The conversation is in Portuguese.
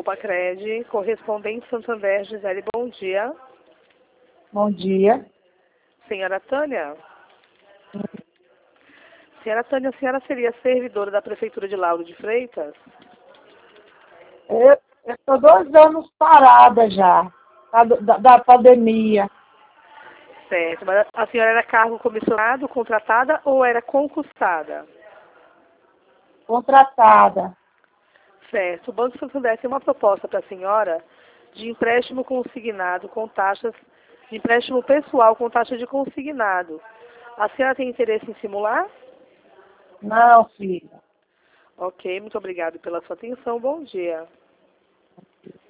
Copacred, correspondente Santander, Gisele, bom dia. Bom dia. Senhora Tânia? Senhora Tânia, a senhora seria servidora da Prefeitura de Lauro de Freitas? Eu estou 2 anos parada já, da pandemia. Certo, mas a senhora era cargo comissionado, contratada ou era concursada? Contratada. Certo, o Banco Santander tem uma proposta para a senhora de empréstimo consignado com taxas, de empréstimo pessoal com taxa de consignado. A senhora tem interesse em simular? Não, filha. Ok, muito obrigada pela sua atenção, bom dia.